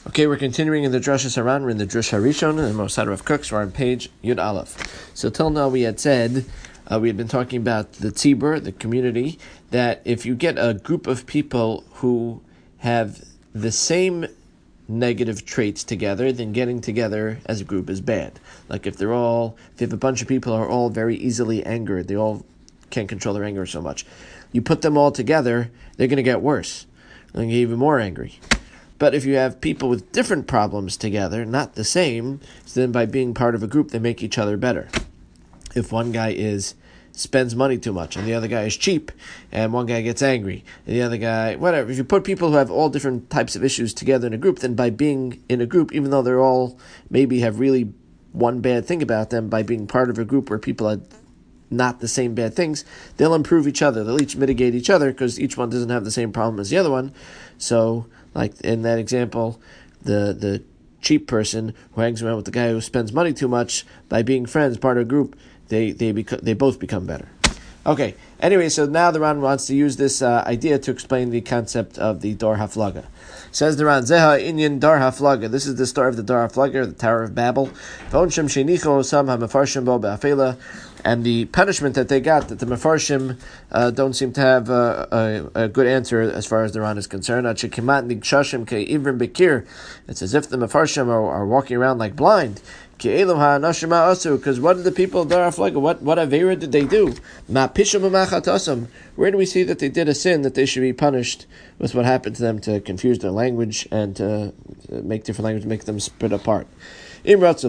Okay, we're continuing in the Drasha Saran. We're in the Drush Harishon, and the Mosad of Cooks. We're on page Yud Aleph. So till now we had said, we had been talking about the tzibur, the community, that if you get a group of people who have the same negative traits together, then getting together as a group is bad. Like if you have a bunch of people who are all very easily angered, they all can't control their anger so much. You put them all together, they're going to get worse. They're going to get even more angry. But if you have people with different problems together, not the same, so then by being part of a group, they make each other better. If one guy spends money too much, and the other guy is cheap, and one guy gets angry, and the other guy, whatever. If you put people who have all different types of issues together in a group, then by being in a group, even though they're all maybe have really one bad thing about them, by being part of a group where people are not the same bad things, they'll improve each other. They'll each mitigate each other because each one doesn't have the same problem as the other one. So, like in that example, the cheap person who hangs around with the guy who spends money too much, by being friends, part of a group, they both become better. Okay. Anyway, so now the Ran wants to use this idea to explain the concept of the Dor Haflaga. Says the Ran, Zeha Inyan Dor Haflaga. This is the story of the Dor Haflaga, the Tower of Babel. And the punishment that they got, that the Mefarshim don't seem to have a good answer as far as the Ran is concerned. It's as if the Mefarshim are walking around like blind. Because what did the people of Dor Haflaga, what Avera did they do? Where do we see that they did a sin that they should be punished with what happened to them to confuse their language and to make different languages, make them split apart? So if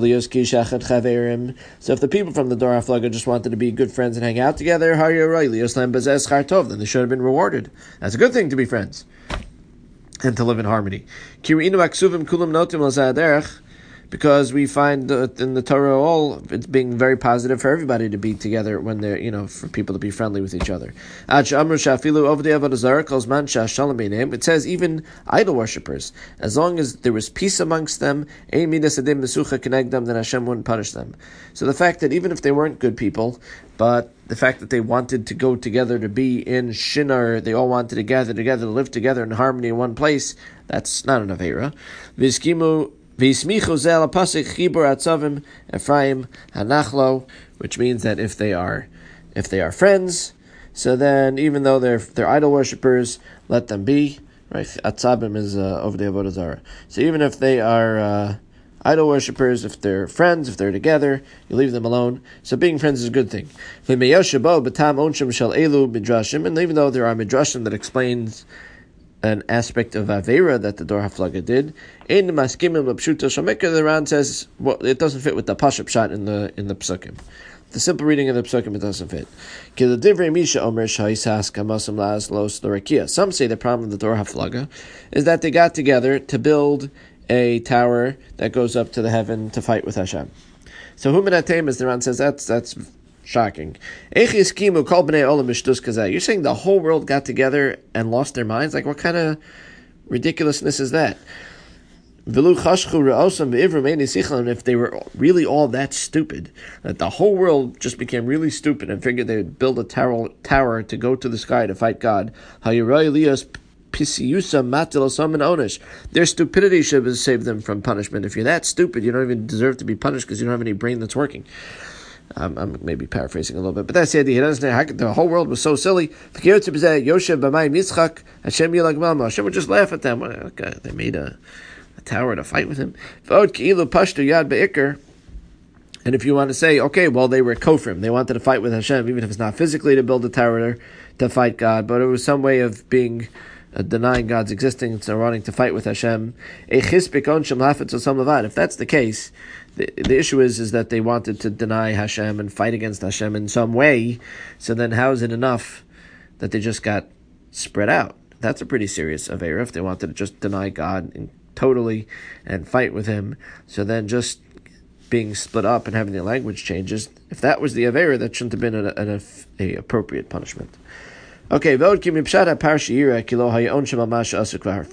the people from the Dor Haflaga just wanted to be good friends and hang out together, then they should have been rewarded. That's a good thing to be friends and to live in harmony. Because we find in the Torah it's being very positive for everybody to be together when they're, for people to be friendly with each other. It says even idol worshippers, as long as there was peace amongst them, then Hashem wouldn't punish them. So the fact that even if they weren't good people, but the fact that they wanted to go together to be in Shinar, they all wanted to gather together, to live together in harmony in one place, that's not an Avera. Ephraim Hanachlo, which means that if they are friends, so then even though they're idol worshippers, let them be. Right? Atzabim is over the Avodah Zarah. So even if they are idol worshippers, if they're friends, if they're together, you leave them alone. So being friends is a good thing. And even though there are midrashim that explains an aspect of Avera that the Dor Haflaga did, in Maskimim L'Pshuta Shomeka, the Ran says, well, it doesn't fit with the Pashup shot in the Psukim. The simple reading of the Psukim, it doesn't fit. Some say the problem of the Dor Haflaga is that they got together to build a tower that goes up to the heaven to fight with Hashem. So Huminatem, as the Ran says, that's shocking. You're saying the whole world got together and lost their minds? Like, what kind of ridiculousness is that? If they were really all that stupid, that the whole world just became really stupid and figured they would build a tower to go to the sky to fight God, their stupidity should have saved them from punishment. If you're that stupid, you don't even deserve to be punished because you don't have any brain that's working. I'm maybe paraphrasing a little bit, but that's the idea. He doesn't know the whole world was so silly. Hashem would just laugh at them. Okay, they made a tower to fight with him. And if you want to say, okay, well, they were kofrim, they wanted to fight with Hashem, even if it's not physically to build a tower to fight God, but it was some way of being denying God's existence and wanting to fight with Hashem. If that's the case, the issue is that they wanted to deny Hashem and fight against Hashem in some way. So then how is it enough that they just got spread out? That's a pretty serious Avera if they wanted to just deny God totally and fight with Him. So then just being split up and having their language changes, if that was the Avera, that shouldn't have been an appropriate punishment. Okay, furthermore, reading the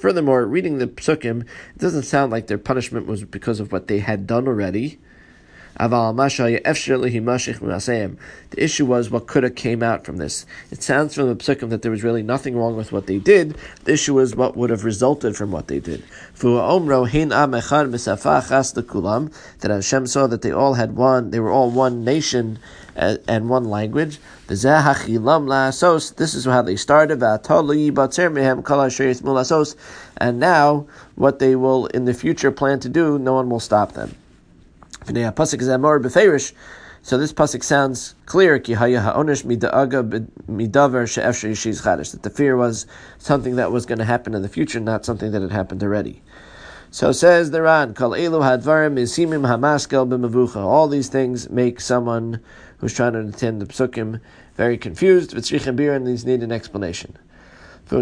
Psukim, it doesn't sound like their punishment was because of what they had done already. The issue was what could have came out from this. It sounds from the psukim that there was really nothing wrong with what they did. The issue was what would have resulted from what they did. That Hashem saw that they were all one nation and one language. This is how they started. And now, what they will in the future plan to do, no one will stop them. So this pasuk sounds clear. That the fear was something that was going to happen in the future, not something that had happened already. So says the Ran, all these things make someone who's trying to understand the psukim very confused, and these need an explanation. The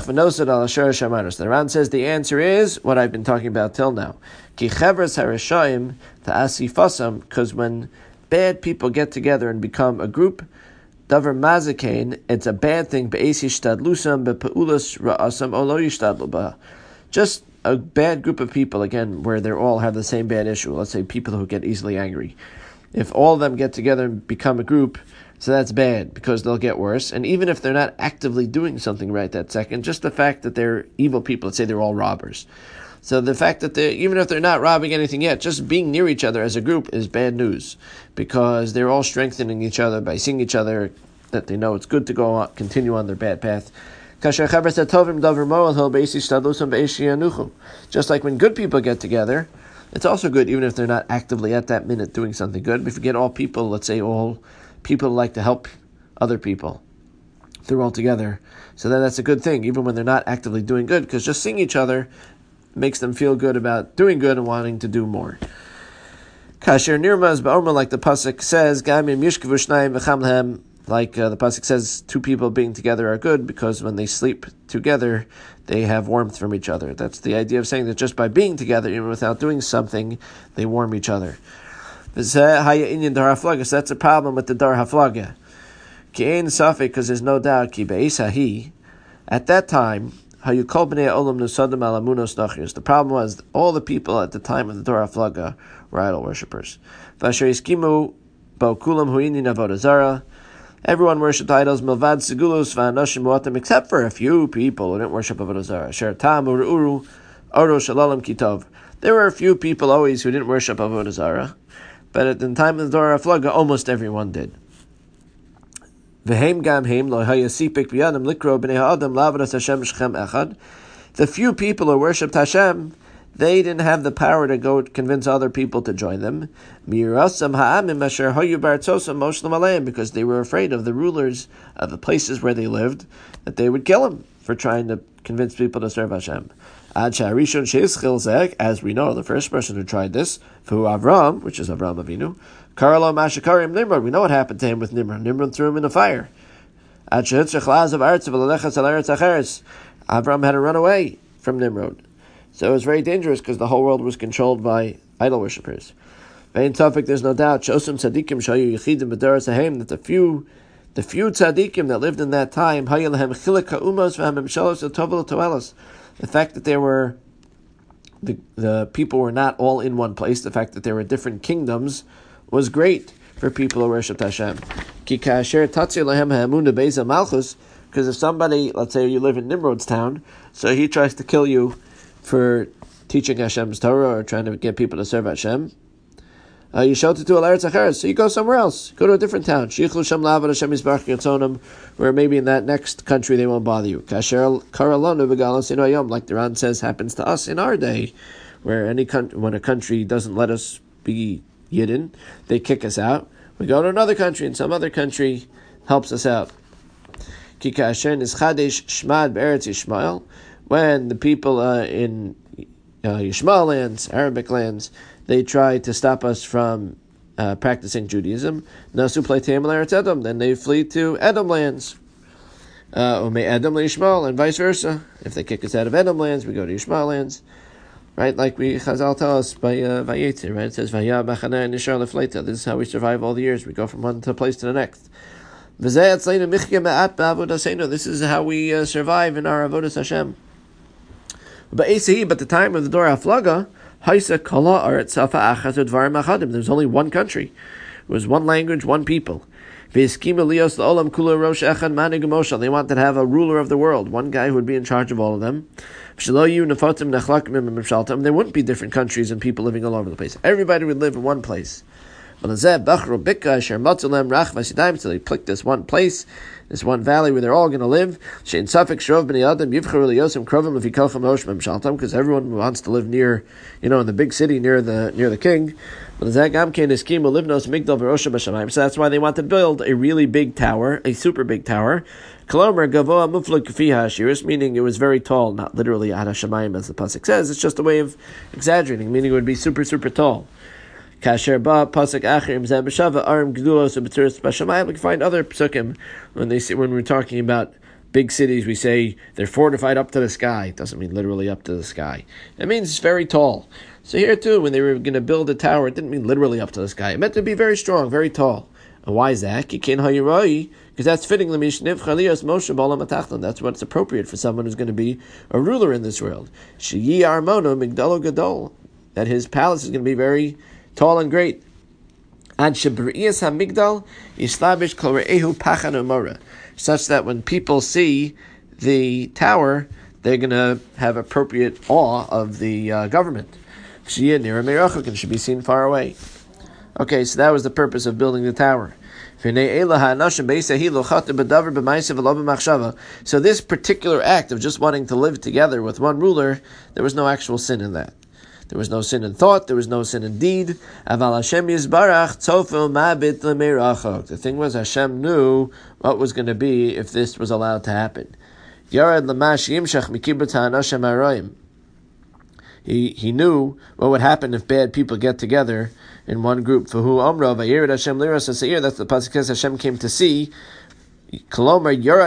Ran says the answer is what I've been talking about till now. Because when bad people get together and become a group, davar mazakain, it's a bad thing. Just a bad group of people, again, where they all have the same bad issue. Let's say people who get easily angry. If all of them get together and become a group, so that's bad because they'll get worse. And even if they're not actively doing something right that second, just the fact that they're evil people, let's say they're all robbers. So the fact that even if they're not robbing anything yet, just being near each other as a group is bad news because they're all strengthening each other by seeing each other that they know it's good to go on, continue on their bad path. Just like when good people get together, it's also good even if they're not actively at that minute doing something good. If you get all people, let's say all people who like to help other people, they're all together. So then that's a good thing, even when they're not actively doing good, because just seeing each other makes them feel good about doing good and wanting to do more. Kasher nirmaz ba'orma, like the pasuk says, gamim yishkavu shnayim v'cham lehem, like the pasuk says, two people being together are good because when they sleep together, they have warmth from each other. That's the idea of saying that just by being together, even without doing something, they warm each other. So that's a problem with the dar haflaga. Because there's no doubt, at that time, the problem was all the people at the time of the dar haflaga were idol worshippers. Everyone worshipped idols, except for a few people who didn't worship avodah zarah. There were a few people always who didn't worship avodah zarah, but at the time of the Dor HaFlaga, almost everyone did. The few people who worshipped Hashem, they didn't have the power to go convince other people to join them, because they were afraid of the rulers of the places where they lived, that they would kill them for trying to convince people to serve Hashem. As we know, the first person who tried this, Avram, which is Avram Avinu, Karlo Mashakarim Nimrod. We know what happened to him with Nimrod. Nimrod threw him in the fire. Avram had to run away from Nimrod. So it was very dangerous because the whole world was controlled by idol worshippers. There's no doubt that the few tzaddikim that lived in that time, the fact that there were the people were not all in one place, the fact that there were different kingdoms was great for people who worshipped Hashem. Because if somebody, let's say you live in Nimrod's town, so he tries to kill you for teaching Hashem's Torah or trying to get people to serve Hashem, you show it to a Eretz Acheres, so you go somewhere else. Go to a different town. Where maybe in that next country they won't bother you. Like the Ran says happens to us in our day, where when a country doesn't let us be Yidden, they kick us out. We go to another country, and some other country helps us out. When the people in Yishmael lands, Arabic lands, they try to stop us from practicing Judaism, then they flee to Edom lands. And vice versa. If they kick us out of Edom lands, we go to Yishmael lands. Right, like Chazal tell us by Vayetzer, right? It says Vayah B'chaneh Nishar Lefleita. This is how we survive all the years. We go from one place to the next. This is how we survive in our avodas Hashem. But the time of the Dor HaFlaga, there was only one country. It was one language, one people. They wanted to have a ruler of the world, one guy who would be in charge of all of them. There wouldn't be different countries and people living all over the place. Everybody would live in one place. So they picked this one place, this one valley where they're all going to live. Because everyone wants to live near, in the big city near the king. So that's why they want to build a really big tower, a super big tower. Meaning it was very tall, not literally ad hashamayim as the pasuk says. It's just a way of exaggerating, meaning it would be super, super tall. We can find other psukim when we're talking about big cities. We say they're fortified up to the sky. It doesn't mean literally up to the sky. It means it's very tall. So here too, when they were going to build a tower, it didn't mean literally up to the sky. It meant to be very strong, very tall. And why is that? Because that's fitting. That's what's appropriate for someone who's going to be a ruler in this world. That his palace is going to be very tall and great. Such that when people see the tower, they're going to have appropriate awe of the government. And should be seen far away. Okay, so that was the purpose of building the tower. So this particular act of just wanting to live together with one ruler, there was no actual sin in that. There was no sin in thought, there was no sin in deed. The thing was, Hashem knew what was going to be if this was allowed to happen. He knew what would happen if bad people get together in one group. That's the pasuk says Hashem came to see. What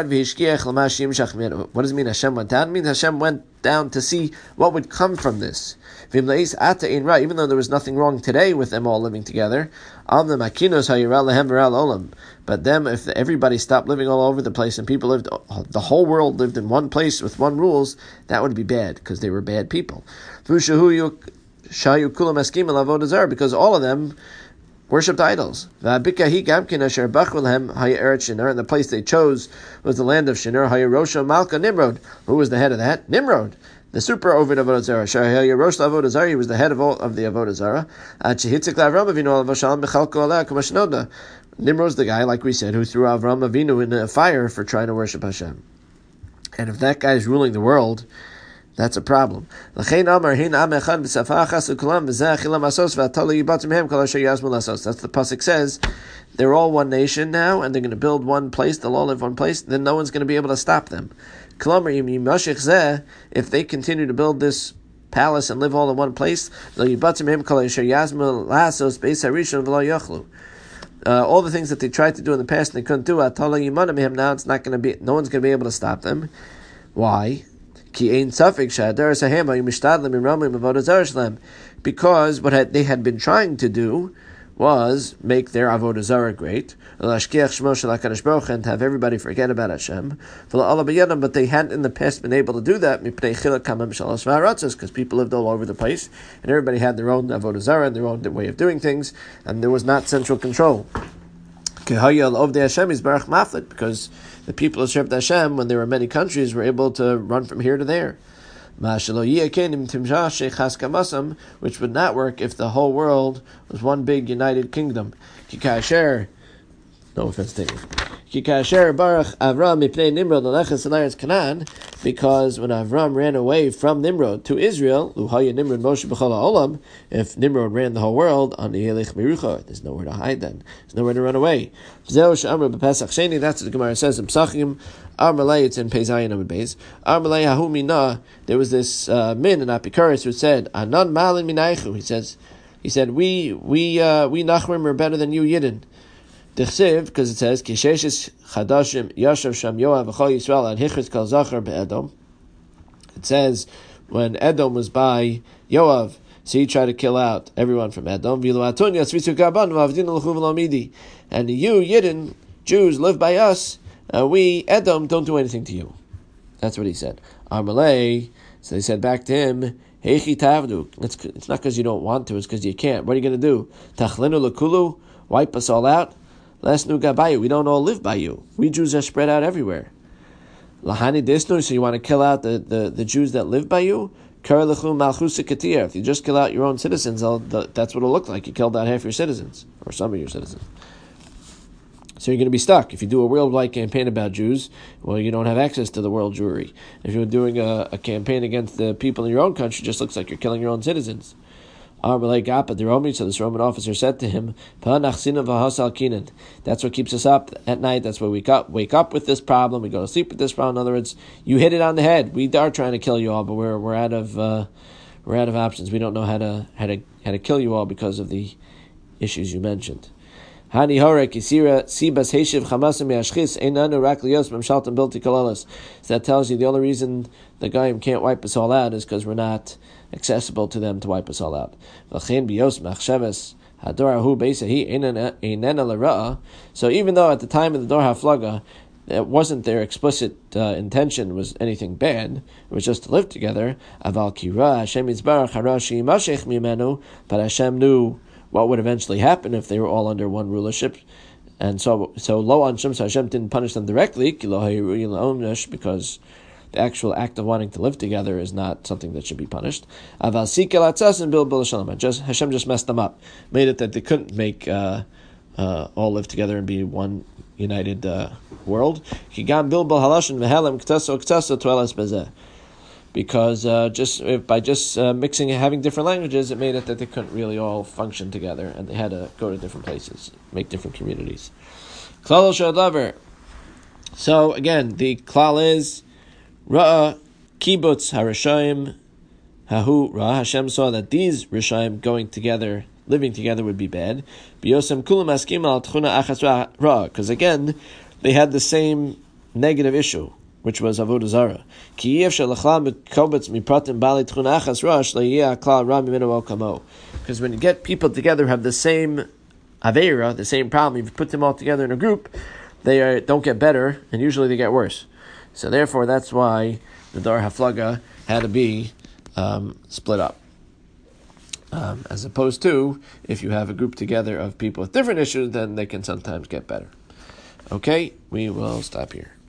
does it mean Hashem went down? It means Hashem went down to see what would come from this. Even though there was nothing wrong today with them all living together. But then if everybody stopped living all over the place and people lived, the whole world lived in one place with one rules, that would be bad because they were bad people. Because all of them worshipped idols. And the place they chose was the land of Shinar. Nimrod. Who was the head of that? Nimrod, the super Ovid of Avodah Zarah. He was the head of all of the Avodah Zarah. Nimrod's the guy, like we said, who threw Avram Avinu in a fire for trying to worship Hashem. And if that guy is ruling the world, that's a problem. That's the pasuk says. They're all one nation now, and they're going to build one place. They'll all live one place. Then no one's going to be able to stop them. If they continue to build this palace and live all in one place, all the things that they tried to do in the past and they couldn't do, now it's not going to be. No one's going to be able to stop them. Why? Because what they had been trying to do was make their Avodah Zarah great, and have everybody forget about Hashem. But they hadn't in the past been able to do that because people lived all over the place, and everybody had their own Avodah Zarah and their own way of doing things, and there was not central control. Because the people of Hashem, when there were many countries, were able to run from here to there. Which would not work if the whole world was one big united kingdom. No offense taken. Because when Avram ran away from Nimrod to Israel, if Nimrod ran the whole world, there's nowhere to hide then. There's nowhere to run away. That's what the Gemara says in Psachim. It's in Peizayin Amud Beis. There was this min in Apikoros who said, Anan malin minaychu. He said, we Nachrim are better than you Yidden. Dichsiv, because it says, Kisheshes Chadashim Yashav Sham Yoav V'chol Yisrael and Hichris Kal Zachar Be'edom. It says, when Edom was by Yoav, so he tried to kill out everyone from Edom. And you, Yidden, Jews, live by us. We, Edom, don't do anything to you. That's what he said. Armalei, So they said back to him, Heichi tavdu. It's not because you don't want to, it's because you can't. What are you going to do? Tachlinu lekulu? Wipe us all out? Lesnu gabayu. We don't all live by you. We Jews are spread out everywhere. Lahani desnu. So you want to kill out the Jews that live by you? Karalechu malchusa katir. If you just kill out your own citizens, that's what it'll look like. You killed out half your citizens, or some of your citizens. So you're going to be stuck. If you do a worldwide campaign about Jews, well, you don't have access to the world Jewry. If you're doing a campaign against the people in your own country, it just looks like you're killing your own citizens. So this Roman officer said to him, that's what keeps us up at night. That's why we wake up with this problem. We go to sleep with this problem. In other words, you hit it on the head. We are trying to kill you all, but we're out of options. We don't know how to kill you all because of the issues you mentioned. So that tells you the only reason the Goyim can't wipe us all out is because we're not accessible to them to wipe us all out. So even though at the time of the Dor HaFlaga, it wasn't their explicit intention was anything bad, it was just to live together, but Hashem knew what would eventually happen if they were all under one rulership. And so lo anshim, so Hashem didn't punish them directly, because the actual act of wanting to live together is not something that should be punished. Hashem just messed them up, made it that they couldn't make all live together and be one united world. Because by mixing and having different languages, it made it that they couldn't really all function together, and they had to go to different places, make different communities. Klal shadavar. So again, the klal is Ra'a kibbutz harishayim hahu. Ra'a Hashem saw that these rishayim going together, living together, would be bad. Biyosem kulam askim al tchuna achas Ra'a, because again, they had the same negative issue, which was avodah zara. Because when you get people together who have the same aveira, the same problem, you put them all together in a group, they don't get better, and usually they get worse. So therefore, that's why the Dor HaFlaga had to be split up. As opposed to, if you have a group together of people with different issues, then they can sometimes get better. Okay, we will stop here.